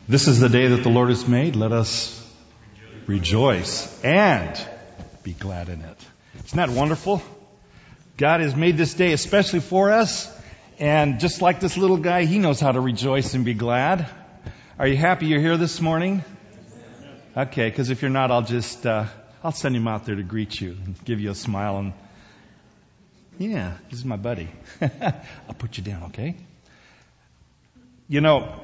This is the day that the Lord has made. Let us rejoice and be glad in it. Isn't that wonderful? God has made this day especially for us. And just like this little guy, he knows how to rejoice and be glad. Are you happy you're here this morning? Okay, because if you're not, I'll send him out there to greet you and give you a smile. And yeah, this is my buddy. I'll put you down, okay? You know,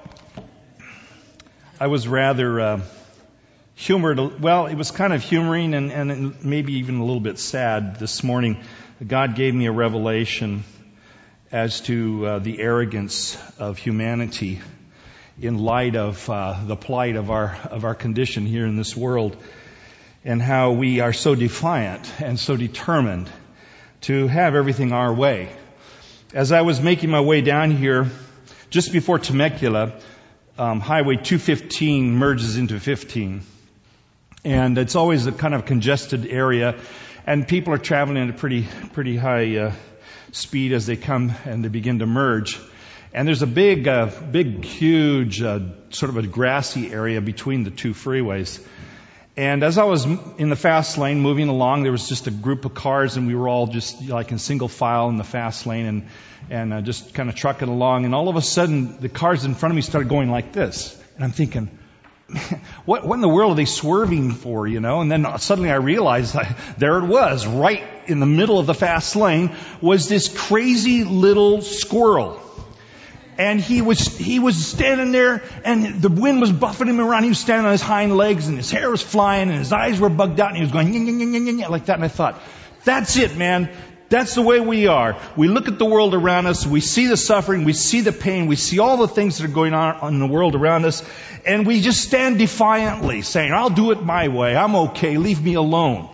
I was rather humored. Well, it was kind of humoring and maybe even a little bit sad this morning. God gave me a revelation as to the arrogance of humanity in light of the plight of our condition here in this world, and how we are so defiant and so determined to have everything our way. As I was making my way down here, just before Temecula, Highway 215 merges into 15. And it's always a kind of congested area, and people are traveling at a pretty high speed as they come and they begin to merge. And there's a big, huge, sort of a grassy area between the two freeways. And as I was in the fast lane moving along, there was just a group of cars, and we were all just like in single file in the fast lane and just kind of trucking along. And all of a sudden, the cars in front of me started going like this. And I'm thinking, what in the world are they swerving for, you know? And then suddenly I realized there it was, right in the middle of the fast lane was this crazy little squirrel. And he was standing there, and the wind was buffeting him around. He was standing on his hind legs, and his hair was flying, and his eyes were bugged out, and he was going like that. And I thought, that's it, man. That's the way we are. We look at the world around us, we see the suffering, we see the pain, we see all the things that are going on in the world around us, and we just stand defiantly saying, I'll do it my way. I'm okay. Leave me alone.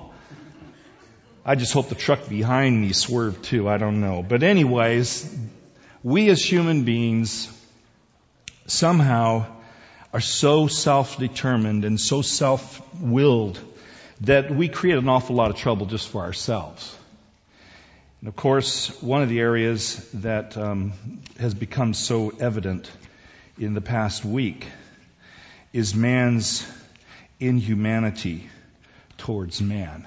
I just hope the truck behind me swerved too. I don't know. But anyways, we as human beings somehow are so self-determined and so self-willed that we create an awful lot of trouble just for ourselves. And of course, one of the areas that has become so evident in the past week is man's inhumanity towards man.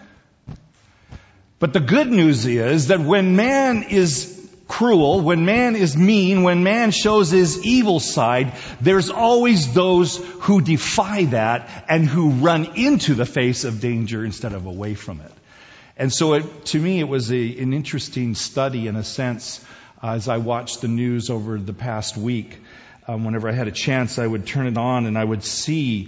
But the good news is that when man is cruel, when man is mean, when man shows his evil side, there's always those who defy that and who run into the face of danger instead of away from it. And so to me, it was an interesting study in a sense. As I watched the news over the past week, whenever I had a chance, I would turn it on and I would see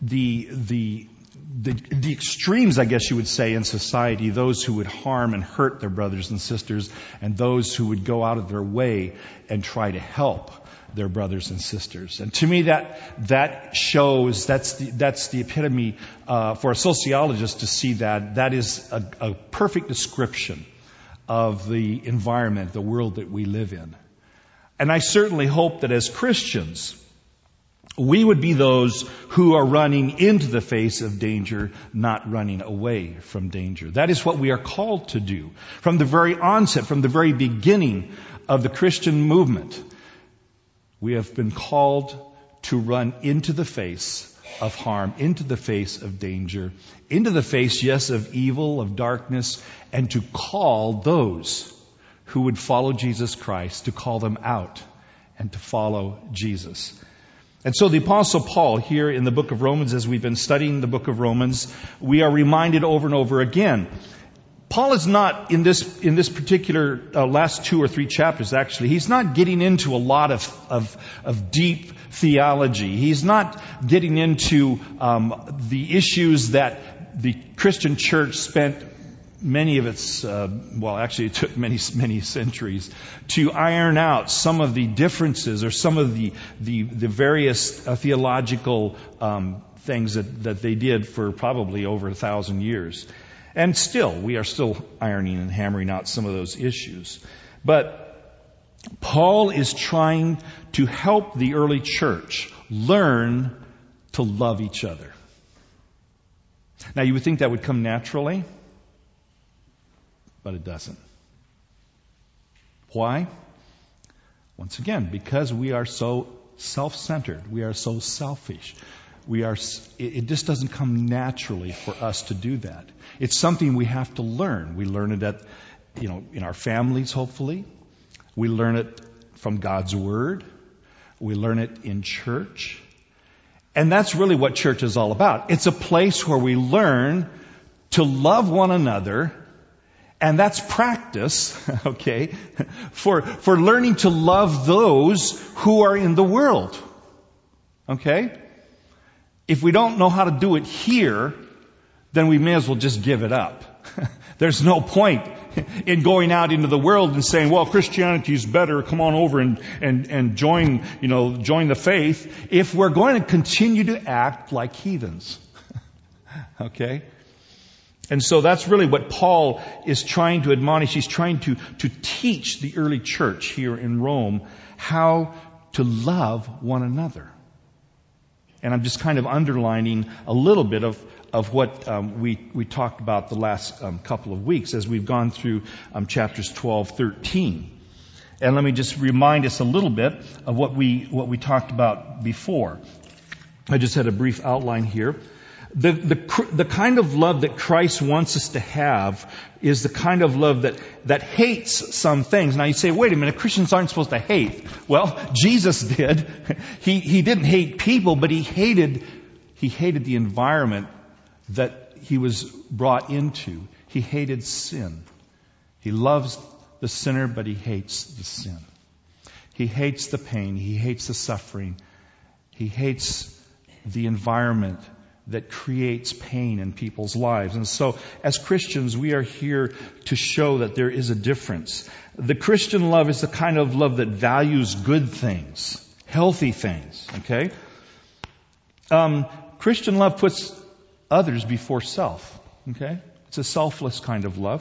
the extremes, I guess you would say, in society, those who would harm and hurt their brothers and sisters, and those who would go out of their way and try to help their brothers and sisters. And to me, that shows, that's the epitome, for a sociologist to see that is a perfect description of the environment, the world that we live in. And I certainly hope that as Christians, we would be those who are running into the face of danger, not running away from danger. That is what we are called to do. From the very onset, from the very beginning of the Christian movement, we have been called to run into the face of harm, into the face of danger, into the face, yes, of evil, of darkness, and to call those who would follow Jesus Christ, to call them out and to follow Jesus. And so the Apostle Paul here in the book of Romans, as we've been studying the book of Romans, we are reminded over and over again. Paul is not in this particular last 2 or 3 chapters, actually. He's not getting into a lot of deep theology. He's not getting into the issues that the Christian church spent many of its, it took many centuries to iron out some of the differences or some of the various theological things that they did for probably over 1,000 years. And still, we are still ironing and hammering out some of those issues. But Paul is trying to help the early church learn to love each other. Now, you would think that would come naturally, but it doesn't. Why? Once again, because we are so self-centered. We are so selfish. It just doesn't come naturally for us to do that. It's something we have to learn. We learn it in our families, hopefully. We learn it from God's Word. We learn it in church. And that's really what church is all about. It's a place where we learn to love one another. And that's practice, okay, for learning to love those who are in the world. Okay? If we don't know how to do it here, then we may as well just give it up. There's no point in going out into the world and saying, well, Christianity is better, come on over and join the faith, if we're going to continue to act like heathens. Okay? And so that's really what Paul is trying to admonish. He's trying to teach the early church here in Rome how to love one another. And I'm just kind of underlining a little bit of what we talked about the last couple of weeks as we've gone through chapters 12, 13. And let me just remind us a little bit of what we talked about before. I just had a brief outline here. The kind of love that Christ wants us to have is the kind of love that hates some things. Now you say, wait a minute, Christians aren't supposed to hate. Well, Jesus did. He didn't hate people, but he hated the environment that he was brought into. He hated sin. He loves the sinner, but he hates the sin. He hates the pain. He hates the suffering. He hates the environment that creates pain in people's lives. And so, as Christians, we are here to show that there is a difference. The Christian love is the kind of love that values good things, healthy things, okay? Christian love puts others before self, okay? It's a selfless kind of love.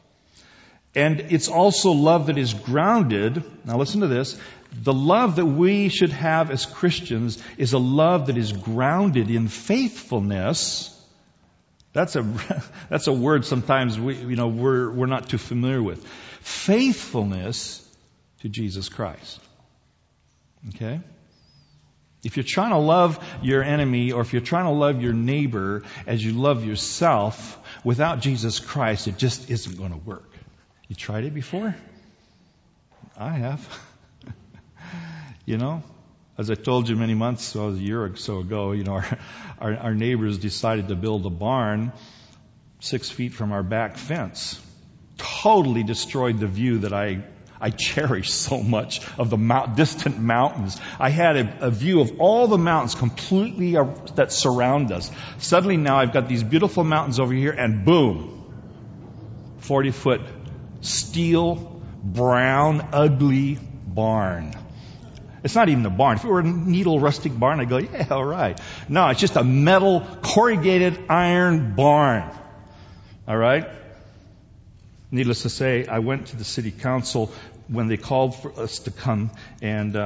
And it's also love that is grounded, now listen to this, the love that we should have as Christians is a love that is grounded in faithfulness. That's a word sometimes we're not too familiar with. Faithfulness to Jesus Christ. Okay? If you're trying to love your enemy or if you're trying to love your neighbor as you love yourself without Jesus Christ, it just isn't going to work. You tried it before? I have. As I told you many months, a year or so ago, our neighbors decided to build a barn 6 feet from our back fence. Totally destroyed the view that I cherish so much of the distant mountains. I had a view of all the mountains completely that surround us. Suddenly now I've got these beautiful mountains over here and boom, 40-foot steel, brown, ugly barn. It's not even a barn. If it were a needle rustic barn, I'd go, yeah, all right. No, it's just a metal corrugated iron barn. All right? Needless to say, I went to the city council when they called for us to come, and,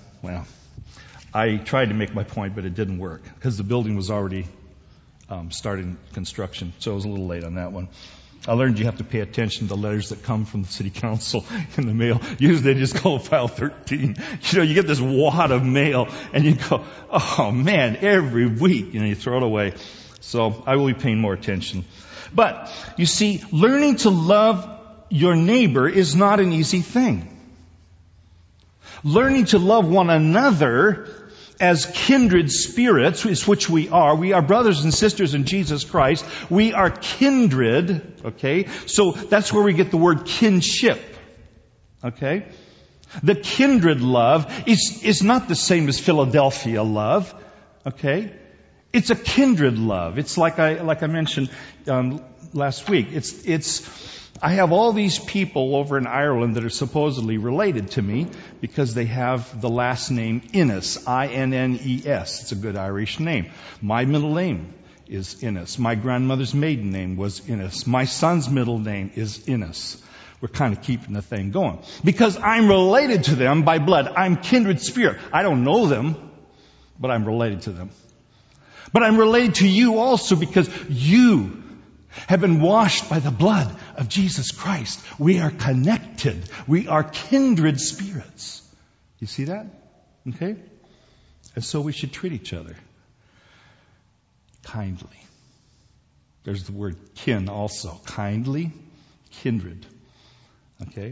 I tried to make my point, but it didn't work because the building was already starting construction, so I was a little late on that one. I learned you have to pay attention to letters that come from the city council in the mail. Usually they just call file 13. You get this wad of mail and you go, oh man, every week, you throw it away. So I will be paying more attention. But you see, learning to love your neighbor is not an easy thing. Learning to love one another as kindred spirits, which we are brothers and sisters in Jesus Christ. We are kindred, okay? So that's where we get the word kinship, okay? The kindred love is not the same as Philadelphia love, okay? It's a kindred love. It's like I mentioned last week. I have all these people over in Ireland that are supposedly related to me because they have the last name Innes, I-N-N-E-S. It's a good Irish name. My middle name is Innes. My grandmother's maiden name was Innes. My son's middle name is Innes. We're kind of keeping the thing going. Because I'm related to them by blood. I'm kindred spirit. I don't know them, but I'm related to them. But I'm related to you also because you have been washed by the blood of Jesus Christ. We are connected. We are kindred spirits. You see that? Okay? And so we should treat each other kindly. There's the word kin also. Kindly, kindred. Okay?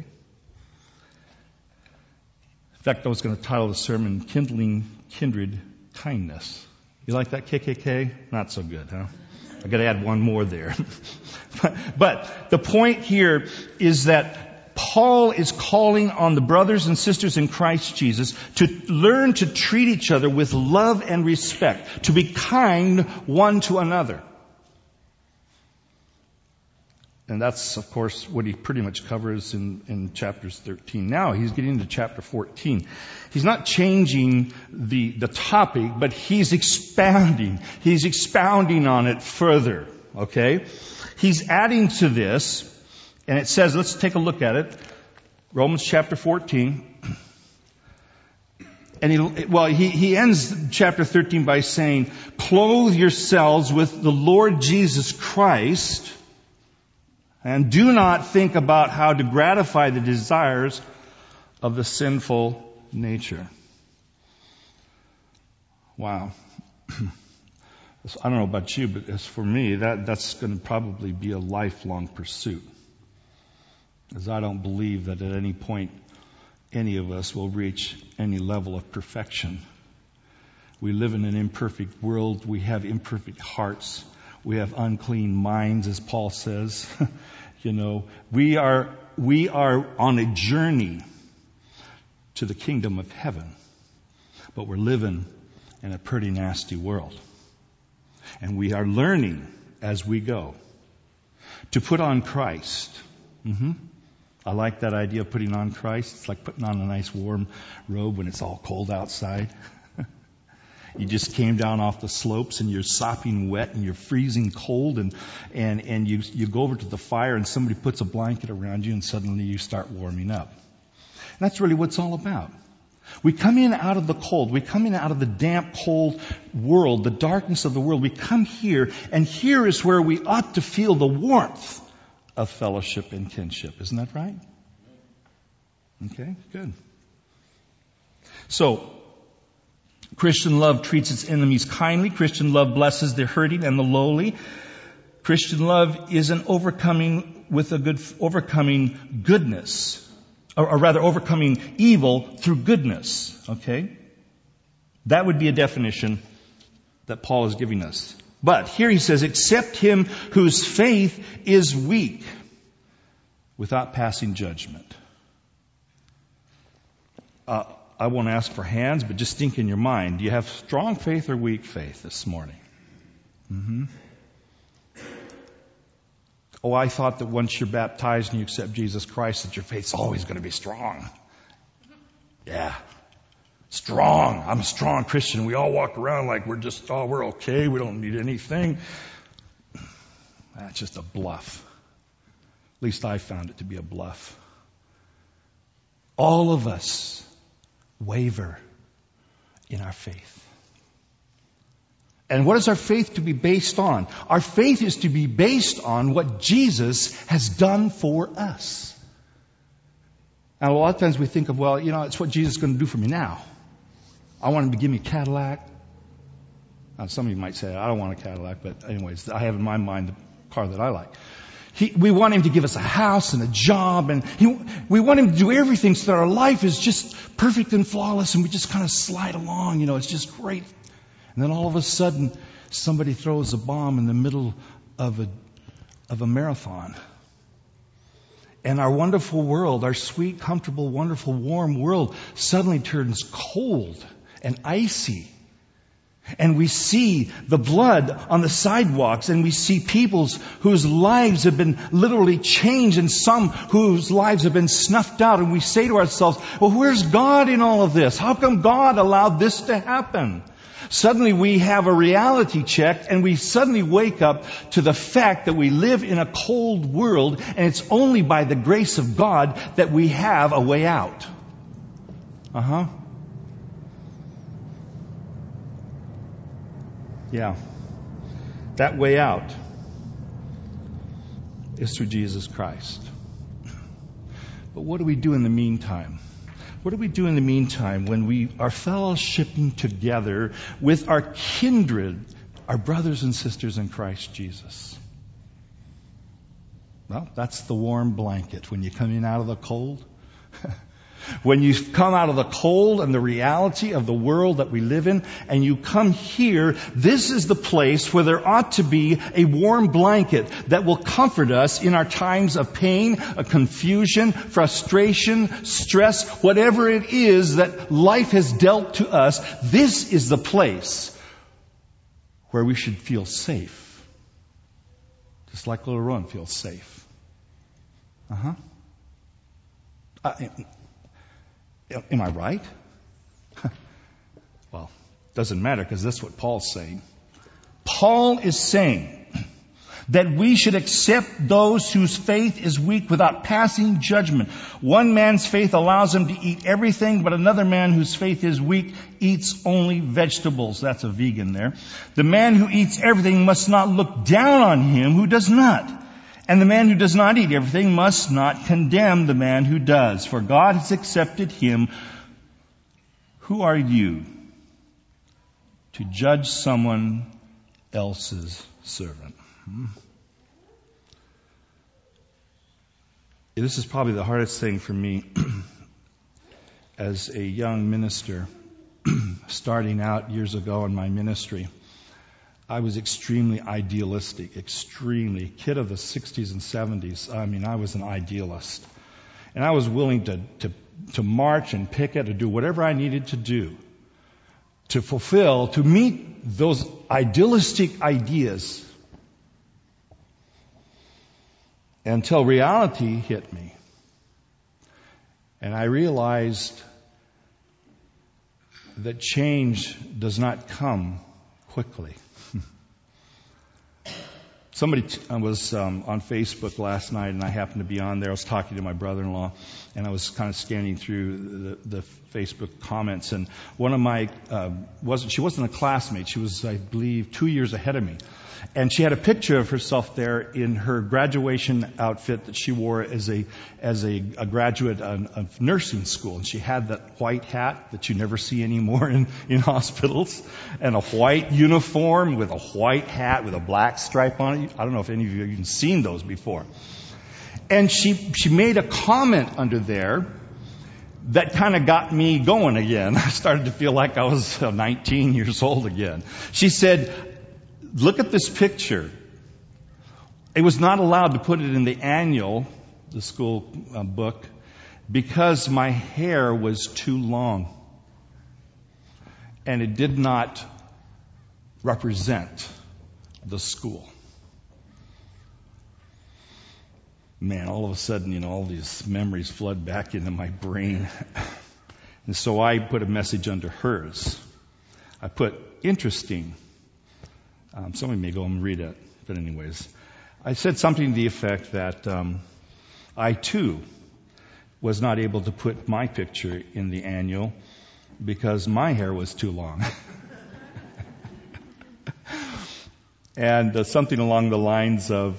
In fact, I was going to title the sermon, Kindling Kindred Kindness. You like that, KKK? Not so good, huh? I've got to add one more there. But the point here is that Paul is calling on the brothers and sisters in Christ Jesus to learn to treat each other with love and respect, to be kind one to another. And that's, of course, what he pretty much covers in chapters 13. Now he's getting into chapter 14. He's not changing the topic, but he's expounding. He's expounding on it further. Okay? He's adding to this, and it says, let's take a look at it. Romans chapter 14. And he ends chapter 13 by saying, clothe yourselves with the Lord Jesus Christ, and do not think about how to gratify the desires of the sinful nature. Wow. I don't know about you, but as for me, that's going to probably be a lifelong pursuit. As I don't believe that at any point any of us will reach any level of perfection. We live in an imperfect world. We have imperfect hearts. We have unclean minds, as Paul says. We are on a journey to the kingdom of heaven, but we're living in a pretty nasty world. And we are learning as we go to put on Christ. I like that idea of putting on Christ. It's like putting on a nice warm robe when it's all cold outside. You just came down off the slopes and you're sopping wet and you're freezing cold and you go over to the fire and somebody puts a blanket around you and suddenly you start warming up. And that's really what it's all about. We come in out of the cold. We come in out of the damp, cold world, the darkness of the world. We come here, and here is where we ought to feel the warmth of fellowship and kinship. Isn't that right? Okay, good. So, Christian love treats its enemies kindly. Christian love blesses the hurting and the lowly. Christian love is an overcoming goodness, or rather overcoming evil through goodness. Okay? That would be a definition that Paul is giving us. But here he says, accept him whose faith is weak without passing judgment. I won't ask for hands, but just think in your mind. Do you have strong faith or weak faith this morning? Oh, I thought that once you're baptized and you accept Jesus Christ, that your faith's always going to be strong. Yeah. Strong. I'm a strong Christian. We all walk around like we're okay. We don't need anything. That's just a bluff. At least I found it to be a bluff. All of us waver in our faith. And what is our faith to be based on? Our faith is to be based on what Jesus has done for us. And a lot of times we think of, it's what Jesus is going to do for me now. I want him to give me a Cadillac. Now, some of you might say, I don't want a Cadillac, but anyways, I have in my mind the car that I like. We want him to give us a house and a job, and we want him to do everything so that our life is just perfect and flawless, and we just kind of slide along. It's just great. And then all of a sudden, somebody throws a bomb in the middle of a marathon. And our wonderful world, our sweet, comfortable, wonderful, warm world suddenly turns cold and icy. And we see the blood on the sidewalks, and we see people whose lives have been literally changed, and some whose lives have been snuffed out. And we say to ourselves, well, where's God in all of this? How come God allowed this to happen? Suddenly we have a reality check, and we suddenly wake up to the fact that we live in a cold world, and it's only by the grace of God that we have a way out. Yeah. That way out is through Jesus Christ. But what do we do in the meantime? What do we do in the meantime when we are fellowshipping together with our kindred, our brothers and sisters in Christ Jesus? Well, that's the warm blanket when you come in out of the cold. When you come out of the cold and the reality of the world that we live in, and you come here, this is the place where there ought to be a warm blanket that will comfort us in our times of pain, of confusion, frustration, stress, whatever it is that life has dealt to us. This is the place where we should feel safe. Just like little Ron feels safe. Am I right? Well, doesn't matter because that's what Paul's saying. Paul is saying that we should accept those whose faith is weak without passing judgment. One man's faith allows him to eat everything, but another man whose faith is weak eats only vegetables. That's a vegan there. The man who eats everything must not look down on him who does not. And the man who does not eat everything must not condemn the man who does, for God has accepted him. Who are you to judge someone else's servant? This is probably the hardest thing for me as a young minister starting out years ago in my ministry. I was extremely idealistic, extremely. Kid of the 60s and 70s. I was an idealist. And I was willing to march and picket, to do whatever I needed to do to fulfill, to meet those idealistic ideas until reality hit me. And I realized that change does not come quickly. Somebody was on Facebook last night, and I happened to be on there. I was talking to my brother-in-law, and I was kind of scanning through the Facebook comments. And one of my she wasn't a classmate. She was, I believe, 2 years ahead of me. And she had a picture of herself there in her graduation outfit that she wore as a graduate of nursing school. And she had that white hat that you never see anymore in hospitals, and a white uniform with a white hat with a black stripe on it. I don't know if any of you have even seen those before. And she made a comment under there that kind of got me going again. I started to feel like I was 19 years old again. She said, "Look at this picture." It was not allowed to put it in the school book, because my hair was too long. And it did not represent the school. Man, all of a sudden, all these memories flood back into my brain. And so I put a message under hers. I put, "Interesting." Somebody may go and read it. But anyways, I said something to the effect that I too was not able to put my picture in the annual because my hair was too long. And something along the lines of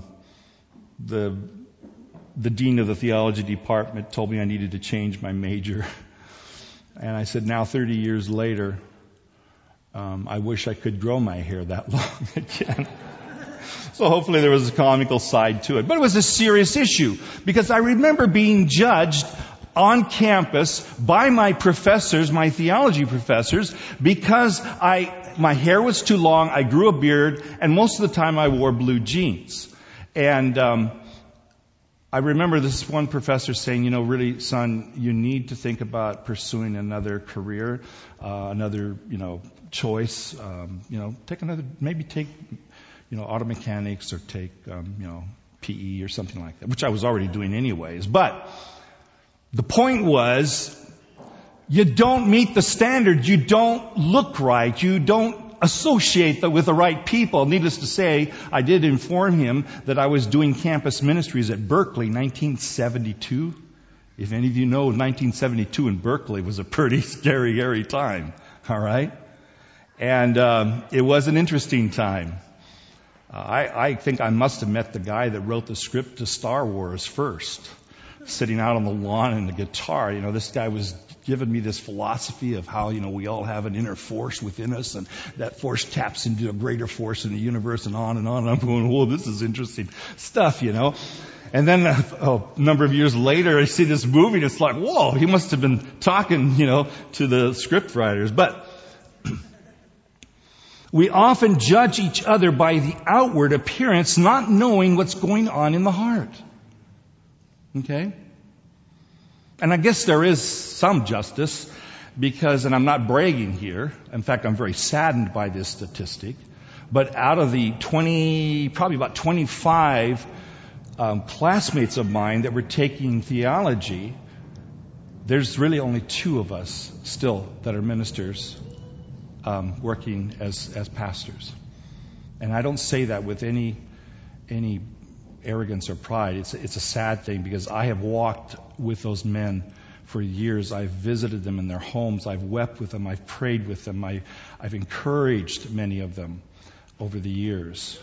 the dean of the theology department told me I needed to change my major. And I said, now 30 years later, I wish I could grow my hair that long again. So hopefully there was a comical side to it. But it was a serious issue, because I remember being judged on campus by my professors, my theology professors, because my hair was too long, I grew a beard, and most of the time I wore blue jeans. And I remember this one professor saying, really, son, you need to think about pursuing another career, another, choice. Take auto mechanics, or take, PE or something like that, which I was already doing anyways. But the point was, you don't meet the standard. You don't look right. You don't associate with the right people. Needless to say, I did inform him that I was doing campus ministries at Berkeley, 1972. If any of you know, 1972 in Berkeley was a pretty scary time. All right? And it was an interesting time. I think I must have met the guy that wrote the script to Star Wars first. sitting out on the lawn and the guitar. This guy was giving me this philosophy of how, we all have an inner force within us, and that force taps into a greater force in the universe, and on and on. And I'm going, whoa, this is interesting stuff, And then a number of years later, I see this movie, and it's like, whoa, he must have been talking, to the script writers. But we often judge each other by the outward appearance, not knowing what's going on in the heart. Okay? And I guess there is some justice because, and I'm not bragging here, in fact, I'm very saddened by this statistic, but out of the probably about 25 classmates of mine that were taking theology, there's really only 2 of us still that are ministers working as pastors. And I don't say that with any arrogance or pride. It's a sad thing because I have walked with those men for years. I've visited them in their homes. I've wept with them. I've prayed with them. I've encouraged many of them over the years.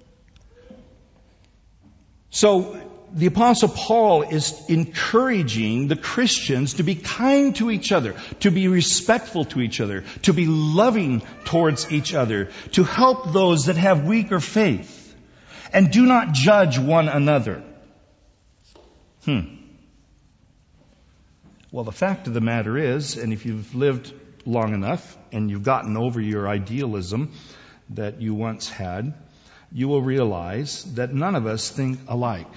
So the Apostle Paul is encouraging the Christians to be kind to each other, to be respectful to each other, to be loving towards each other, to help those that have weaker faith, and do not judge one another. Well, the fact of the matter is, and if you've lived long enough and you've gotten over your idealism that you once had, you will realize that none of us think alike.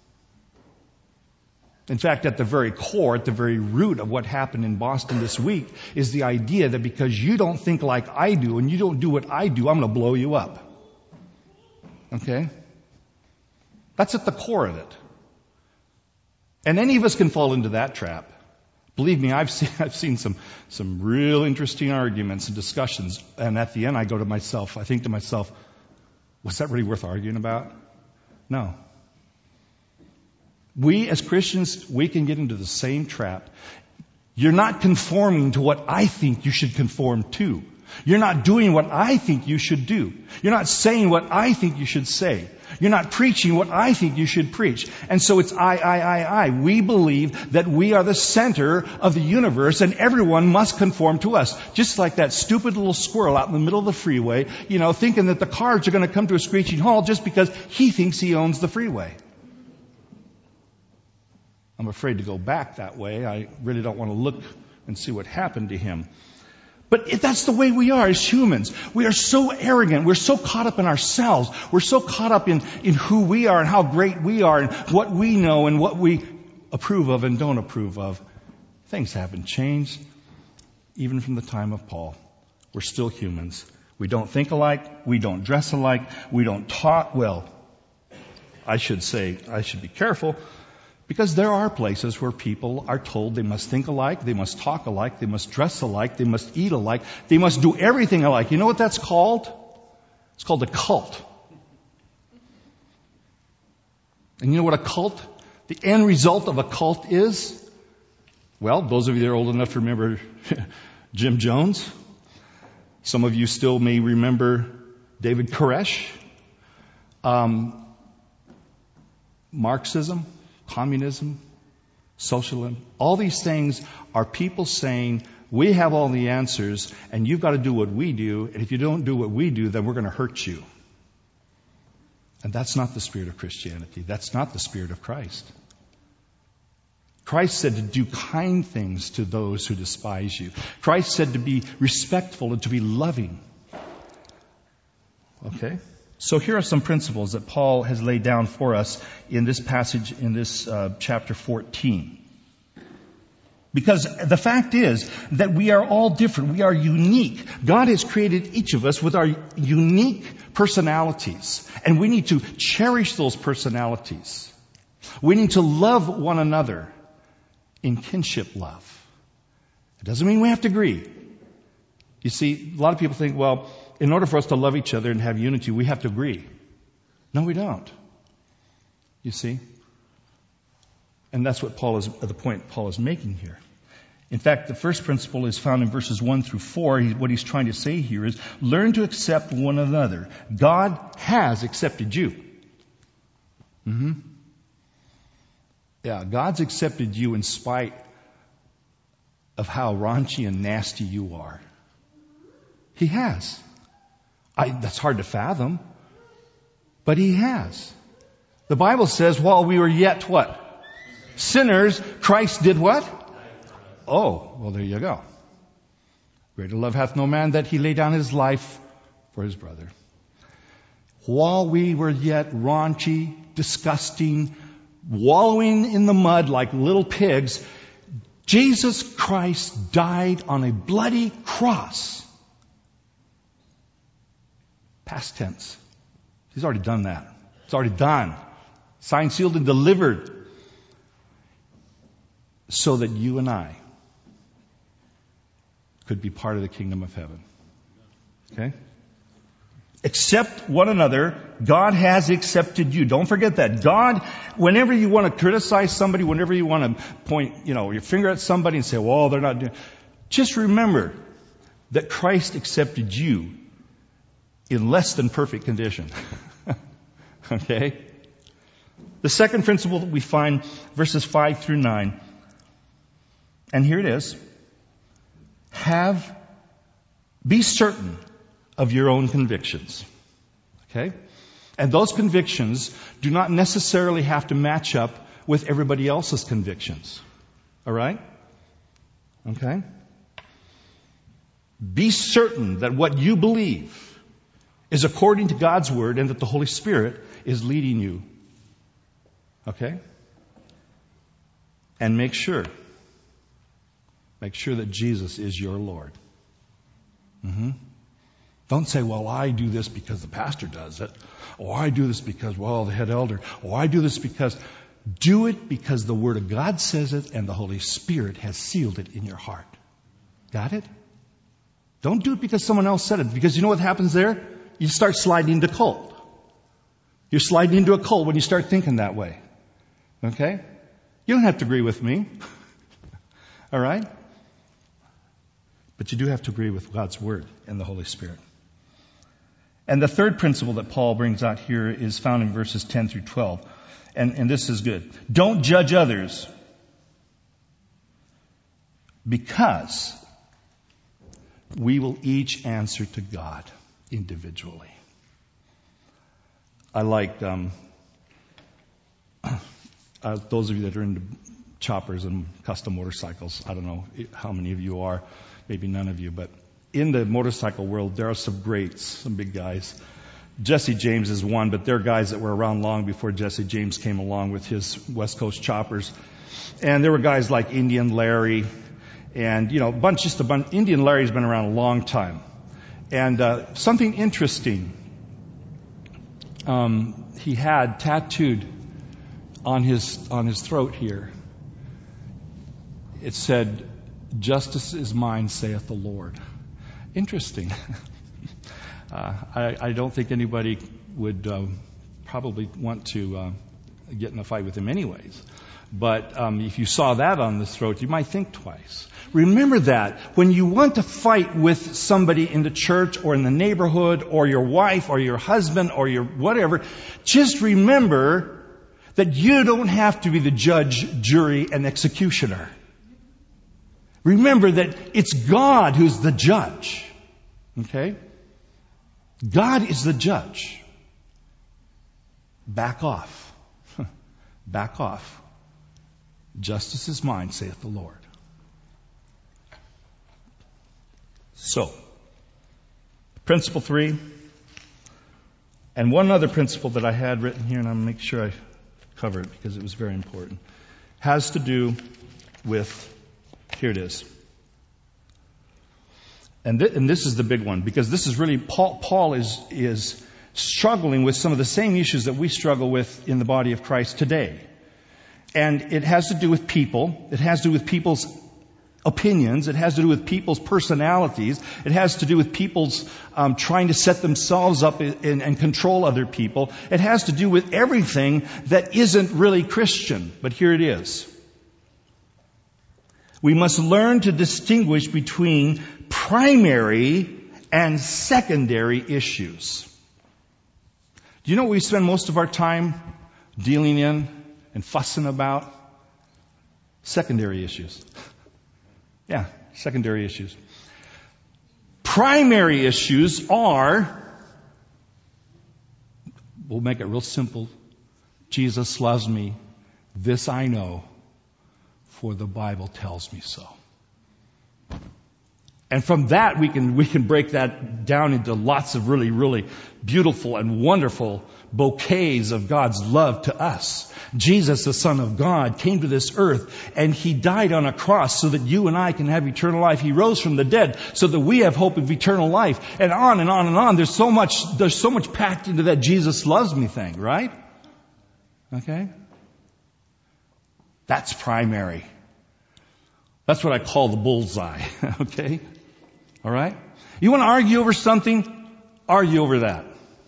In fact, at the very core, at the very root of what happened in Boston this week is the idea that because you don't think like I do and you don't do what I do, I'm going to blow you up. Okay? That's at the core of it. And any of us can fall into that trap. Believe me, I've seen some real interesting arguments and discussions, and at the end I think to myself, was that really worth arguing about? No. We as Christians, we can get into the same trap. You're not conforming to what I think you should conform to. You're not doing what I think you should do. You're not saying what I think you should say. You're not preaching what I think you should preach. And so it's I. We believe that we are the center of the universe and everyone must conform to us. Just like that stupid little squirrel out in the middle of the freeway, thinking that the cars are going to come to a screeching halt just because he thinks he owns the freeway. I'm afraid to go back that way. I really don't want to look and see what happened to him. But that's the way we are as humans. We are so arrogant. We're so caught up in ourselves. We're so caught up in who we are and how great we are and what we know and what we approve of and don't approve of. Things haven't changed, even from the time of Paul. We're still humans. We don't think alike. We don't dress alike. We don't talk. Well, I should be careful. Because there are places where people are told they must think alike, they must talk alike, they must dress alike, they must eat alike, they must do everything alike. You know what that's called? It's called a cult. And you know what a cult, the end result of a cult is? Well, those of you that are old enough to remember Jim Jones. Some of you still may remember David Koresh. Marxism. Communism, socialism, all these things are people saying, we have all the answers and you've got to do what we do, and if you don't do what we do, then we're going to hurt you. And that's not the spirit of Christianity. That's not the spirit of Christ. Christ said to do kind things to those who despise you. Christ said to be respectful and to be loving. Okay? So here are some principles that Paul has laid down for us in this passage, in this chapter 14. Because the fact is that we are all different. We are unique. God has created each of us with our unique personalities. And we need to cherish those personalities. We need to love one another in kinship love. It doesn't mean we have to agree. You see, a lot of people think, well, in order for us to love each other and have unity, we have to agree. No, we don't. You see? And that's what the point Paul is making here. In fact, the first principle is found in verses 1 through 4. What he's trying to say here is, learn to accept one another. God has accepted you. Yeah, God's accepted you in spite of how raunchy and nasty you are. He has. That's hard to fathom, but He has. The Bible says, while we were yet what? Sinners, Christ did what? Oh, well, there you go. Greater love hath no man that he lay down his life for his brother. While we were yet raunchy, disgusting, wallowing in the mud like little pigs, Jesus Christ died on a bloody cross. Past tense. He's already done that. It's already done. Signed, sealed, and delivered. So that you and I could be part of the kingdom of heaven. Okay? Accept one another. God has accepted you. Don't forget that. God, whenever you want to criticize somebody, whenever you want to point, your finger at somebody and say, well, they're not doing, just remember that Christ accepted you in less than perfect condition. Okay? The second principle that we find, verses 5 through 9, and here it is. Be certain of your own convictions. Okay? And those convictions do not necessarily have to match up with everybody else's convictions. All right? Okay? Be certain that what you believe is according to God's Word and that the Holy Spirit is leading you. Okay? And make sure that Jesus is your Lord. Don't say, well, I do this because the pastor does it. Or I do this because, the head elder. Or I do this because... Do it because the Word of God says it and the Holy Spirit has sealed it in your heart. Got it? Don't do it because someone else said it. Because you know what happens there? You start sliding into cult. You're sliding into a cult when you start thinking that way. Okay? You don't have to agree with me. All right? But you do have to agree with God's Word and the Holy Spirit. And the third principle that Paul brings out here is found in verses 10 through 12. And this is good. Don't judge others because we will each answer to God individually. I like those of you that are into choppers and custom motorcycles. I don't know how many of you are, maybe none of you, but in the motorcycle world, there are some greats, some big guys. Jesse James is one, but there are guys that were around long before Jesse James came along with his West Coast choppers. And there were guys like Indian Larry and, Indian Larry's been around a long time. And something interesting, he had tattooed on his throat here. It said, "Justice is mine, saith the Lord." Interesting. I don't think anybody would probably want to get in a fight with him anyways. But if you saw that on the throat, you might think twice. Remember that when you want to fight with somebody in the church or in the neighborhood or your wife or your husband or your whatever, just remember that you don't have to be the judge, jury, and executioner. Remember that it's God who's the judge. Okay? God is the judge. Back off. Back off. Justice is mine, saith the Lord. So, principle 3, and one other principle that I had written here, and I'm going to make sure I cover it because it was very important, has to do with, here it is. And this is the big one, because this is really, Paul is struggling with some of the same issues that we struggle with in the body of Christ today. And it has to do with people. It has to do with people's opinions. It has to do with people's personalities. It has to do with people's trying to set themselves up and control other people. It has to do with everything that isn't really Christian. But here it is. We must learn to distinguish between primary and secondary issues. Do you know what we spend most of our time dealing in and fussing about? Secondary issues. Yeah, secondary issues. Primary issues are, we'll make it real simple. Jesus loves me. This I know, for the Bible tells me so. And from that, we can break that down into lots of really, really beautiful and wonderful bouquets of God's love to us. Jesus, the Son of God, came to this earth and He died on a cross so that you and I can have eternal life. He rose from the dead so that we have hope of eternal life. And on and on and on. There's so much packed into that Jesus loves me thing, right? Okay? That's primary. That's what I call the bullseye. Okay? All right? You want to argue over something? Argue over that.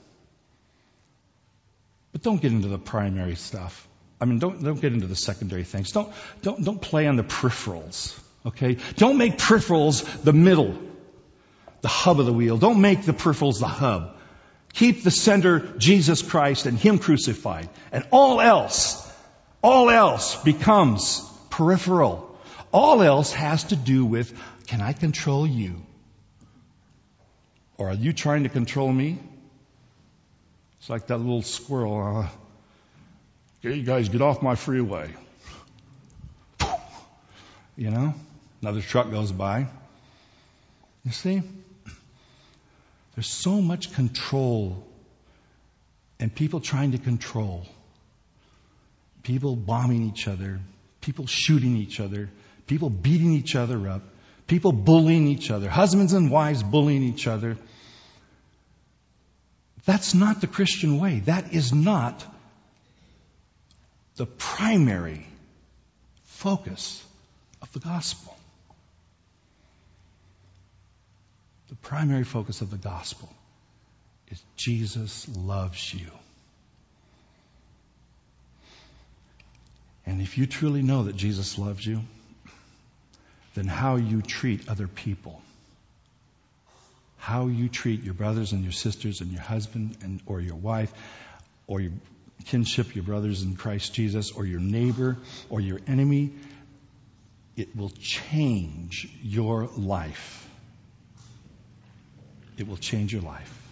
But don't get into the primary stuff. I mean, don't get into the secondary things. Don't play on the peripherals. Okay? Don't make peripherals the middle, the hub of the wheel. Don't make the peripherals the hub. Keep the center Jesus Christ and Him crucified. And all else becomes peripheral. All else has to do with, can I control you? Or are you trying to control me? It's like that little squirrel. Okay, you guys get off my freeway. You know? Another truck goes by. You see? There's so much control and people trying to control. People bombing each other. People shooting each other. People beating each other up. People bullying each other. Husbands and wives bullying each other. That's not the Christian way. That is not the primary focus of the gospel. The primary focus of the gospel is Jesus loves you. And if you truly know that Jesus loves you, then how you treat other people, how you treat your brothers and your sisters and your husband or your wife or your kinship, your brothers in Christ Jesus, or your neighbor or your enemy, it will change your life. It will change your life.